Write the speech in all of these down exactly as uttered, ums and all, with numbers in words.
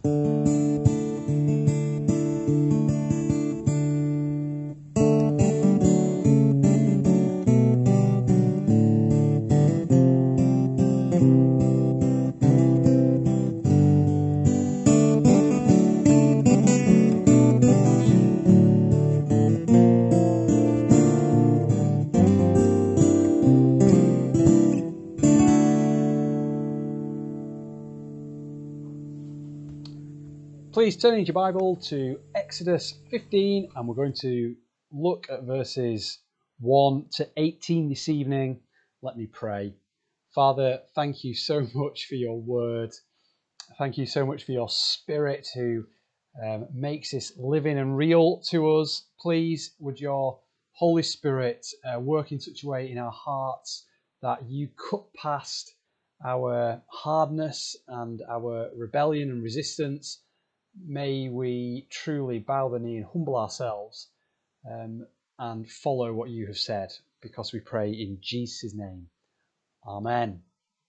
Please turn in your Bible to Exodus fifteen, and we're going to look at verses one to eighteen this evening. Let me pray. Father, thank you so much for your word. Thank you so much for your Spirit who um, makes this living and real to us. Please, would your Holy Spirit uh, work in such a way in our hearts that you cut past our hardness and our rebellion and resistance. May we truly bow the knee and humble ourselves um, and follow what you have said, because we pray in Jesus' name. Amen.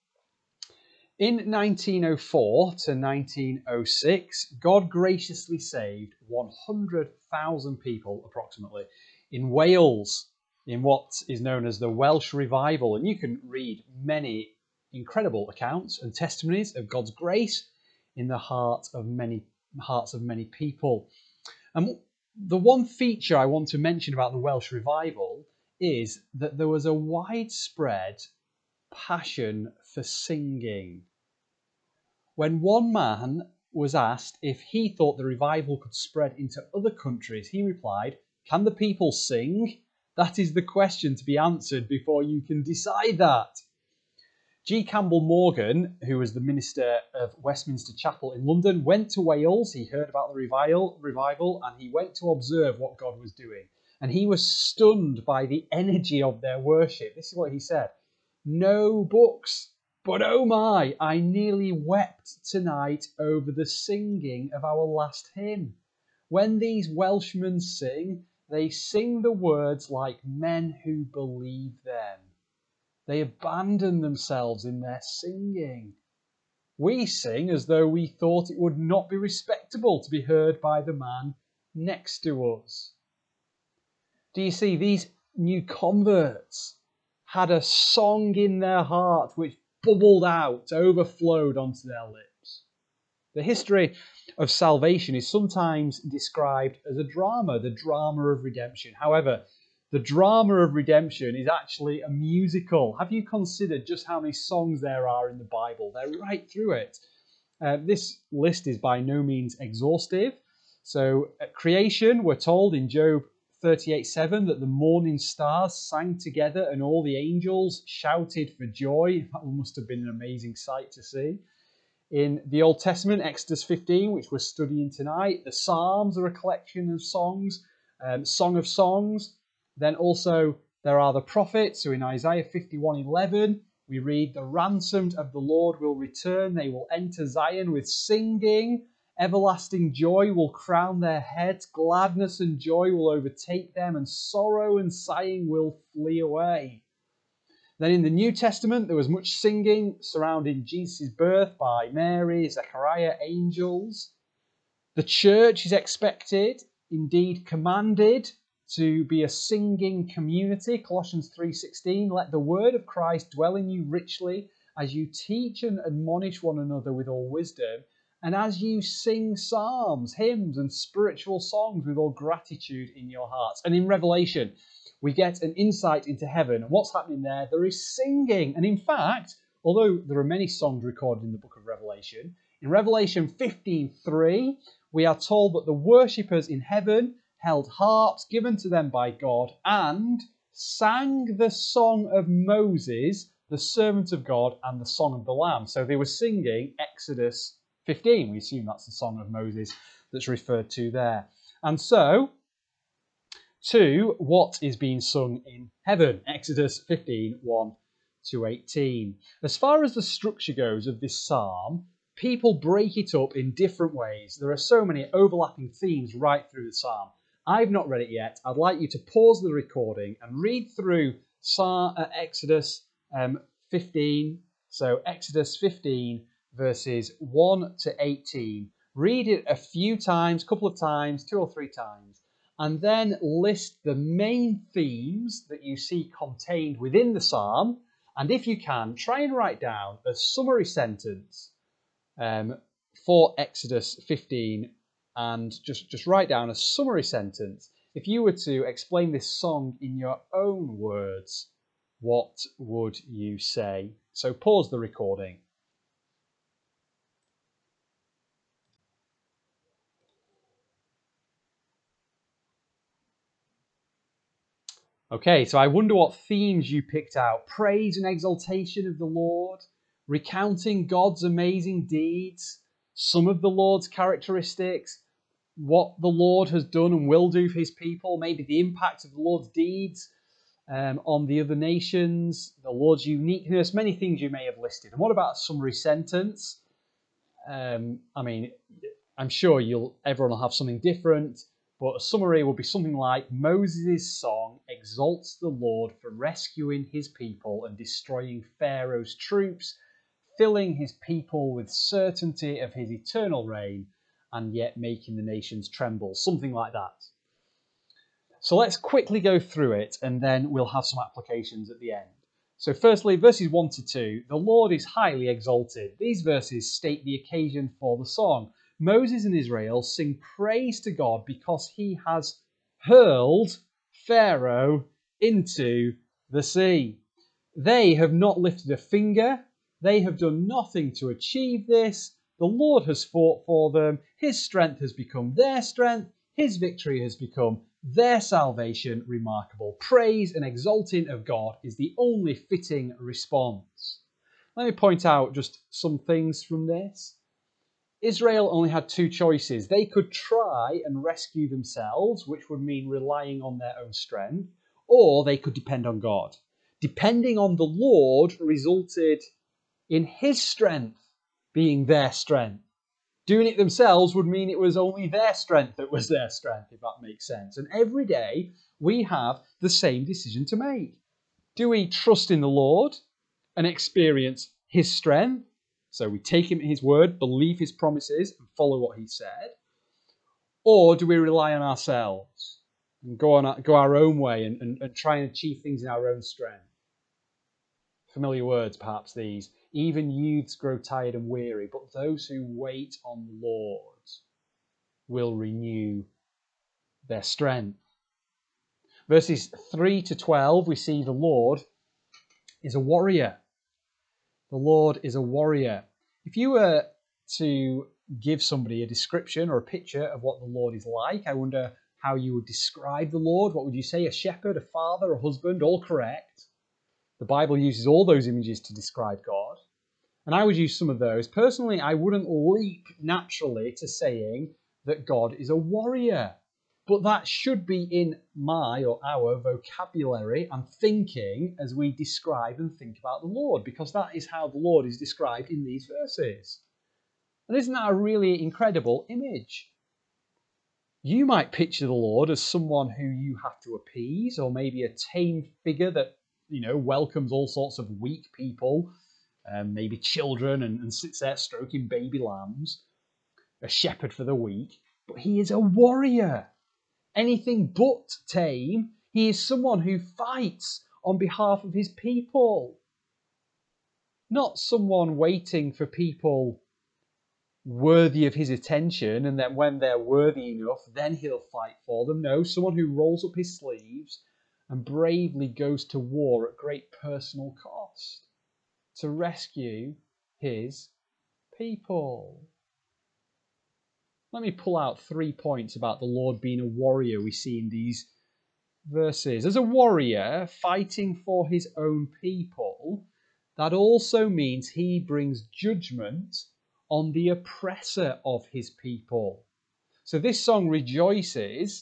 In nineteen oh four to nineteen oh six, God graciously saved one hundred thousand people, approximately, in Wales, in what is known as the Welsh Revival. And you can read many incredible accounts and testimonies of God's grace in the heart of many hearts of many people. And the one feature I want to mention about the Welsh Revival is that there was a widespread passion for singing. When one man was asked if he thought the revival could spread into other countries, he replied, "Can the people sing? That is the question to be answered before you can decide that." G. Campbell Morgan, who was the minister of Westminster Chapel in London, went to Wales. He heard about the revival, revival and he went to observe what God was doing. And he was stunned by the energy of their worship. This is what he said: "No books, but oh my, I nearly wept tonight over the singing of our last hymn. When these Welshmen sing, they sing the words like men who believe them. They abandon themselves in their singing. We sing as though we thought it would not be respectable to be heard by the man next to us." Do you see, these new converts had a song in their heart which bubbled out, overflowed onto their lips. The history of salvation is sometimes described as a drama, the drama of redemption. However, the drama of redemption is actually a musical. Have you considered just how many songs there are in the Bible? They're right through it. Uh, this list is by no means exhaustive. So at creation, we're told in Job thirty-eight seven that the morning stars sang together and all the angels shouted for joy. That must have been an amazing sight to see. In the Old Testament, Exodus fifteen, which we're studying tonight, the Psalms are a collection of songs, um, Song of Songs. Then also there are the prophets. So in Isaiah fifty-one eleven, we read, "The ransomed of the Lord will return. They will enter Zion with singing. Everlasting joy will crown their heads. Gladness and joy will overtake them, and sorrow and sighing will flee away." Then in the New Testament, there was much singing surrounding Jesus' birth by Mary, Zechariah, angels. The church is expected, indeed commanded, to be a singing community. Colossians three sixteen, "Let the word of Christ dwell in you richly as you teach and admonish one another with all wisdom, and as you sing psalms, hymns, and spiritual songs with all gratitude in your hearts." And in Revelation, we get an insight into heaven. And what's happening there? There is singing. And in fact, although there are many songs recorded in the book of Revelation, in Revelation fifteen three, we are told that the worshippers in heaven held harps given to them by God and sang the song of Moses, the servant of God, and the song of the Lamb. So they were singing Exodus fifteen. We assume that's the song of Moses that's referred to there. And so, to what is being sung in heaven. Exodus fifteen one to eighteen. As far as the structure goes of this psalm, people break it up in different ways. There are so many overlapping themes right through the psalm. I've not read it yet. I'd like you to pause the recording and read through Psalm, uh, Exodus um, fifteen. So Exodus fifteen verses one to eighteen. Read it a few times, a couple of times, two or three times, and then list the main themes that you see contained within the psalm. And if you can, try and write down a summary sentence um, for Exodus fifteen, and just, just write down a summary sentence. If you were to explain this song in your own words, what would you say? So pause the recording. Okay, so I wonder what themes you picked out. Praise and exaltation of the Lord, recounting God's amazing deeds, some of the Lord's characteristics, what the Lord has done and will do for his people, maybe the impact of the Lord's deeds um, on the other nations, the Lord's uniqueness, many things you may have listed. And what about a summary sentence? Um, I mean, I'm sure you'll everyone will have something different. But a summary will be something like, Moses' song exalts the Lord for rescuing his people and destroying Pharaoh's troops, filling his people with certainty of his eternal reign, and yet making the nations tremble. Something like that. So let's quickly go through it, and then we'll have some applications at the end. So firstly, verses one to two, the Lord is highly exalted. These verses state the occasion for the song. Moses and Israel sing praise to God because he has hurled Pharaoh into the sea. They have not lifted a finger. They have done nothing to achieve this. The Lord has fought for them. His strength has become their strength. His victory has become their salvation. Remarkable. Praise and exalting of God is the only fitting response. Let me point out just some things from this. Israel only had two choices. They could try and rescue themselves, which would mean relying on their own strength, or they could depend on God. Depending on the Lord resulted in his strength being their strength. Doing it themselves would mean it was only their strength that was their strength, if that makes sense. And every day we have the same decision to make. Do we trust in the Lord and experience his strength? So we take him at his word, believe his promises, and follow what he said. Or do we rely on ourselves and go on our, go our own way and, and, and try and achieve things in our own strength? Familiar words, perhaps these. Even youths grow tired and weary, but those who wait on the Lord will renew their strength. Verses three to twelve, we see the Lord is a warrior. The Lord is a warrior. If you were to give somebody a description or a picture of what the Lord is like, I wonder how you would describe the Lord. What would you say? A shepherd, a father, a husband, all correct. The Bible uses all those images to describe God. And I would use some of those. Personally, I wouldn't leap naturally to saying that God is a warrior. But that should be in my or our vocabulary and thinking as we describe and think about the Lord, because that is how the Lord is described in these verses. And isn't that a really incredible image? You might picture the Lord as someone who you have to appease, or maybe a tame figure that, you know, welcomes all sorts of weak people, um, maybe children, and, and sits there stroking baby lambs, a shepherd for the weak. But he is a warrior. Anything but tame. He is someone who fights on behalf of his people. Not someone waiting for people worthy of his attention, and then when they're worthy enough, then he'll fight for them. No, someone who rolls up his sleeves and bravely goes to war at great personal cost to rescue his people. Let me pull out three points about the Lord being a warrior we see in these verses. As a warrior fighting for his own people, that also means he brings judgment on the oppressor of his people. So this song rejoices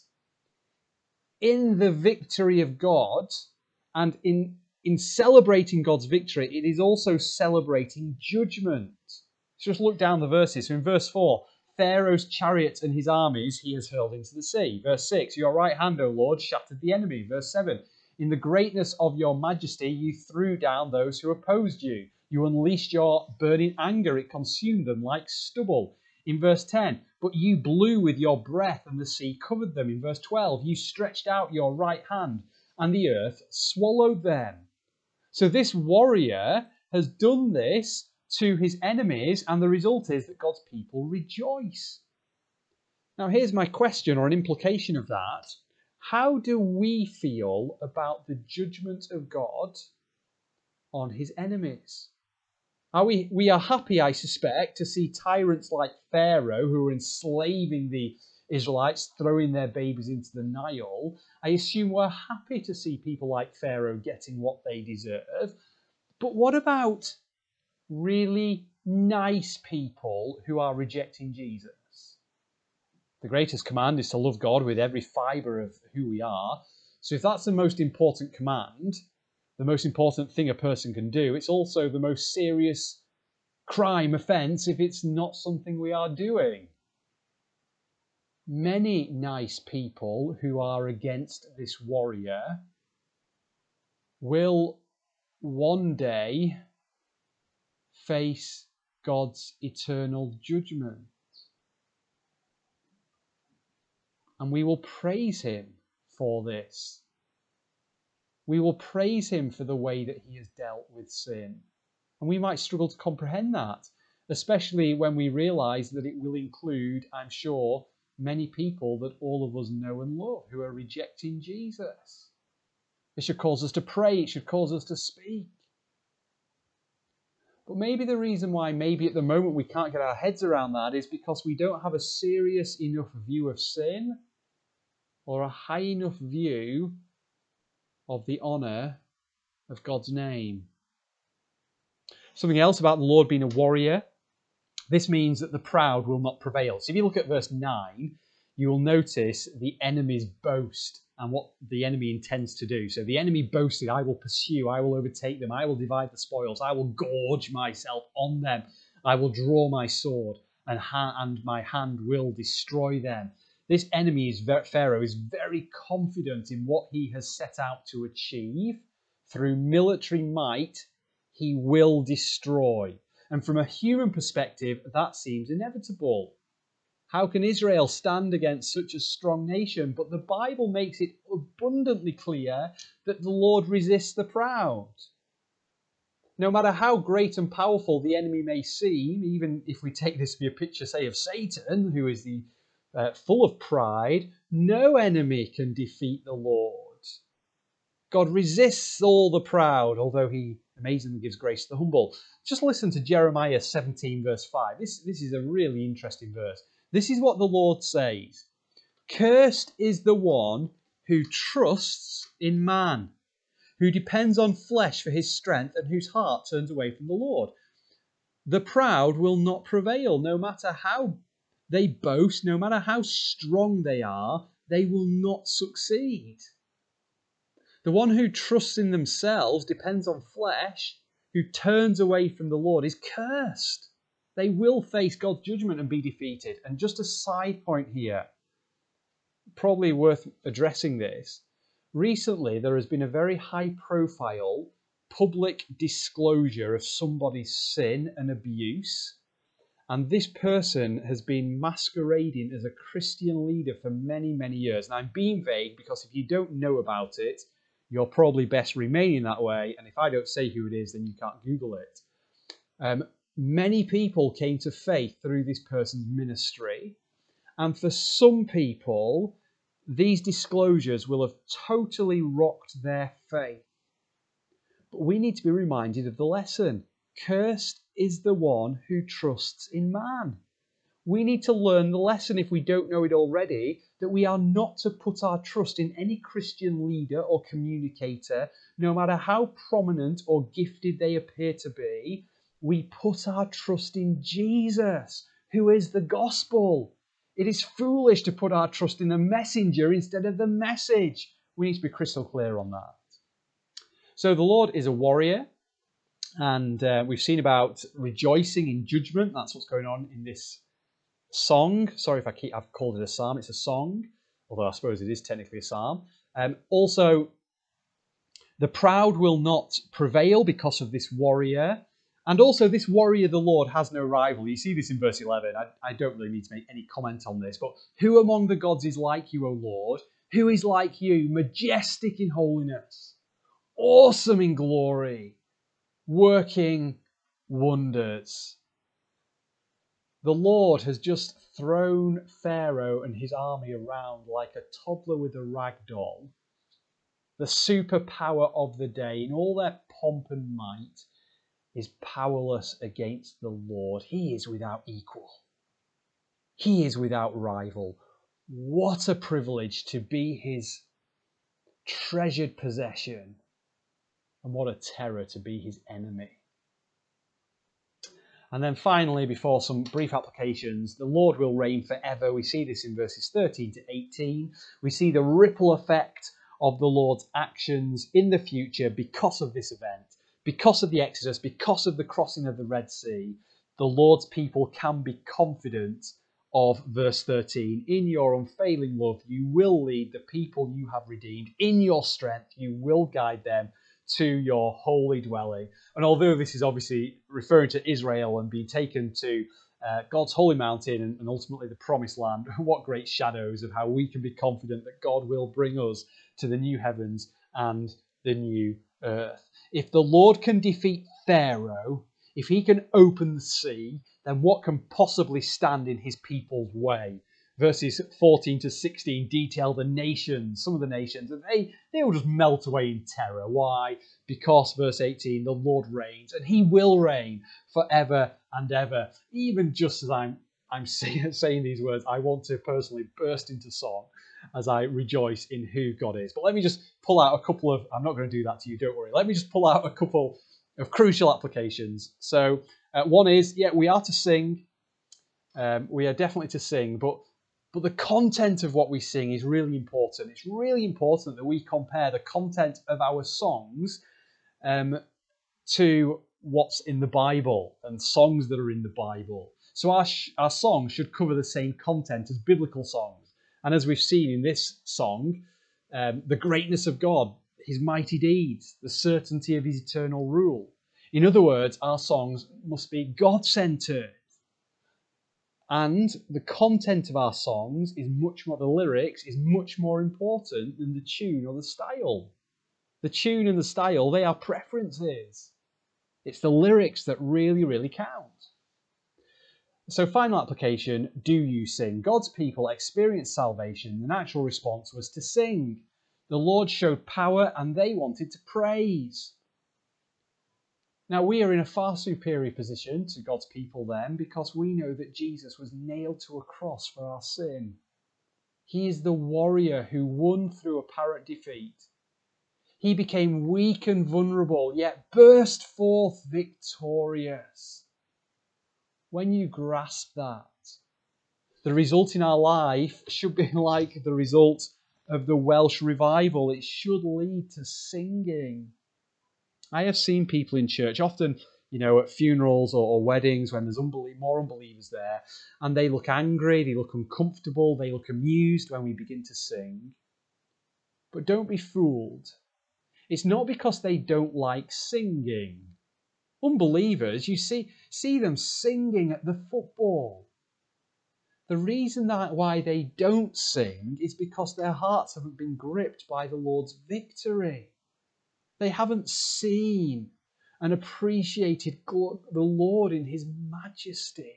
in the victory of God, and in, in celebrating God's victory, it is also celebrating judgment. Just look down the verses. So in verse four, Pharaoh's chariots and his armies he has hurled into the sea. Verse six, your right hand, O Lord, shattered the enemy. Verse seven, in the greatness of your majesty, you threw down those who opposed you. You unleashed your burning anger. It consumed them like stubble. In verse ten, but you blew with your breath and the sea covered them. In verse twelve, you stretched out your right hand and the earth swallowed them. So this warrior has done this to his enemies, and the result is that God's people rejoice. Now here's my question, or an implication of that. How do we feel about the judgment of God on his enemies? Are we, we are happy, I suspect, to see tyrants like Pharaoh, who are enslaving the Israelites, throwing their babies into the Nile. I assume we're happy to see people like Pharaoh getting what they deserve. But what about really nice people who are rejecting Jesus? The greatest command is to love God with every fibre of who we are. So if that's the most important command, the most important thing a person can do, it's also the most serious crime, offence, if it's not something we are doing. Many nice people who are against this warrior will one day face God's eternal judgment. And we will praise him for this. We will praise him for the way that he has dealt with sin. And we might struggle to comprehend that, especially when we realise that it will include, I'm sure, many people that all of us know and love who are rejecting Jesus. It should cause us to pray. It should cause us to speak. But maybe the reason why maybe at the moment we can't get our heads around that is because we don't have a serious enough view of sin or a high enough view of the honour of God's name. Something else about the Lord being a warrior. This means that the proud will not prevail. So if you look at verse nine, you will notice the enemy's boast and what the enemy intends to do. So the enemy boasted, I will pursue, I will overtake them, I will divide the spoils, I will gorge myself on them, I will draw my sword, and, ha- and my hand will destroy them. This enemy, is Pharaoh, is very confident in what he has set out to achieve. Through military might, he will destroy. And from a human perspective, that seems inevitable. How can Israel stand against such a strong nation? But the Bible makes it abundantly clear that the Lord resists the proud. No matter how great and powerful the enemy may seem, even if we take this to be a picture, say, of Satan, who is the uh, full of pride, no enemy can defeat the Lord. God resists all the proud, although he amazingly gives grace to the humble. Just listen to Jeremiah seventeen, verse five. This, this is a really interesting verse. This is what the Lord says. Cursed is the one who trusts in man, who depends on flesh for his strength, and whose heart turns away from the Lord. The proud will not prevail, no matter how they boast, no matter how strong they are, they will not succeed. The one who trusts in themselves, depends on flesh, who turns away from the Lord, is cursed. They will face God's judgment and be defeated. And just a side point here, probably worth addressing this. Recently, there has been a very high-profile public disclosure of somebody's sin and abuse. And this person has been masquerading as a Christian leader for many, many years. And I'm being vague because if you don't know about it, you're probably best remaining that way. And if I don't say who it is, then you can't Google it. Um, many people came to faith through this person's ministry. And for some people, these disclosures will have totally rocked their faith. But we need to be reminded of the lesson. Cursed is the one who trusts in man. We need to learn the lesson, if we don't know it already, that we are not to put our trust in any Christian leader or communicator, no matter how prominent or gifted they appear to be. We put our trust in Jesus, who is the gospel. It is foolish to put our trust in a messenger instead of the message. We need to be crystal clear on that. So the Lord is a warrior, and uh, we've seen about rejoicing in judgment. That's what's going on in this song. Sorry if I keep, I've called it a psalm. It's a song, although I suppose it is technically a psalm. Um, also, the proud will not prevail because of this warrior. And also, this warrior, the Lord, has no rival. You see this in verse eleven. I, I don't really need to make any comment on this, but who among the gods is like you, O Lord? Who is like you, majestic in holiness, awesome in glory, working wonders? The Lord has just thrown Pharaoh and his army around like a toddler with a rag doll. The superpower of the day, in all their pomp and might, is powerless against the Lord. He is without equal. He is without rival. What a privilege to be his treasured possession, and what a terror to be his enemy. And then finally, before some brief applications, the Lord will reign forever. We see this in verses thirteen to eighteen. We see the ripple effect of the Lord's actions in the future because of this event, because of the Exodus, because of the crossing of the Red Sea. The Lord's people can be confident of verse thirteen. In your unfailing love, you will lead the people you have redeemed. In your strength, you will guide them to your holy dwelling. And although this is obviously referring to Israel and being taken to uh, God's holy mountain and, and ultimately the promised land, what great shadows of how we can be confident that God will bring us to the new heavens and the new earth. If the Lord can defeat Pharaoh, if he can open the sea, then what can possibly stand in his people's way? Verses fourteen to sixteen detail the nations, some of the nations, and they, they will just melt away in terror. Why? Because, verse eighteen, the Lord reigns, and he will reign forever and ever. Even just as I'm, I'm saying, saying these words, I want to personally burst into song as I rejoice in who God is. But let me just pull out a couple of, I'm not going to do that to you, don't worry. Let me just pull out a couple of crucial applications. So uh, one is, yeah, we are to sing. Um, we are definitely to sing, but But the content of what we sing is really important. It's really important that we compare the content of our songs um, to what's in the Bible and songs that are in the Bible. So our, sh- our songs should cover the same content as biblical songs. And as we've seen in this song, um, the greatness of God, his mighty deeds, the certainty of his eternal rule. In other words, our songs must be God-centered. And the content of our songs is much more, the lyrics is much more important than the tune or the style. The tune and the style, they are preferences. It's the lyrics that really, really count. So final application, do you sing? God's people experienced salvation. The natural response was to sing. The Lord showed power and they wanted to praise. Now, we are in a far superior position to God's people then because we know that Jesus was nailed to a cross for our sin. He is the warrior who won through apparent defeat. He became weak and vulnerable, yet burst forth victorious. When you grasp that, the result in our life should be like the result of the Welsh revival. It should lead to singing. I have seen people in church, often, you know, at funerals or, or weddings when there's unbelie- more unbelievers there, and they look angry, they look uncomfortable, they look amused when we begin to sing. But don't be fooled. It's not because they don't like singing. Unbelievers, you see, see them singing at the football. The reason that why they don't sing is because their hearts haven't been gripped by the Lord's victory. They haven't seen and appreciated the Lord in his majesty.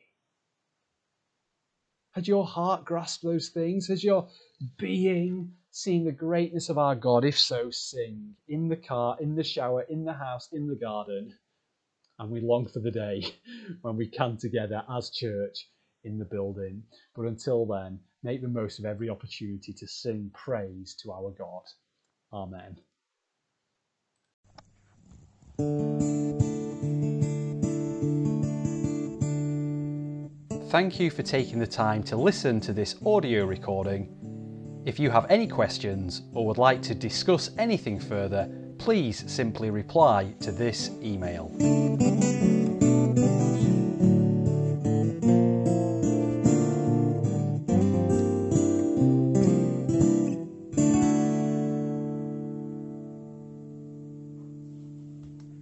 Had your heart grasped those things? Has your being seen the greatness of our God? If so, sing in the car, in the shower, in the house, in the garden. And we long for the day when we can together as church in the building. But until then, make the most of every opportunity to sing praise to our God. Amen. Thank you for taking the time to listen to this audio recording. If you have any questions or would like to discuss anything further, please simply reply to this email.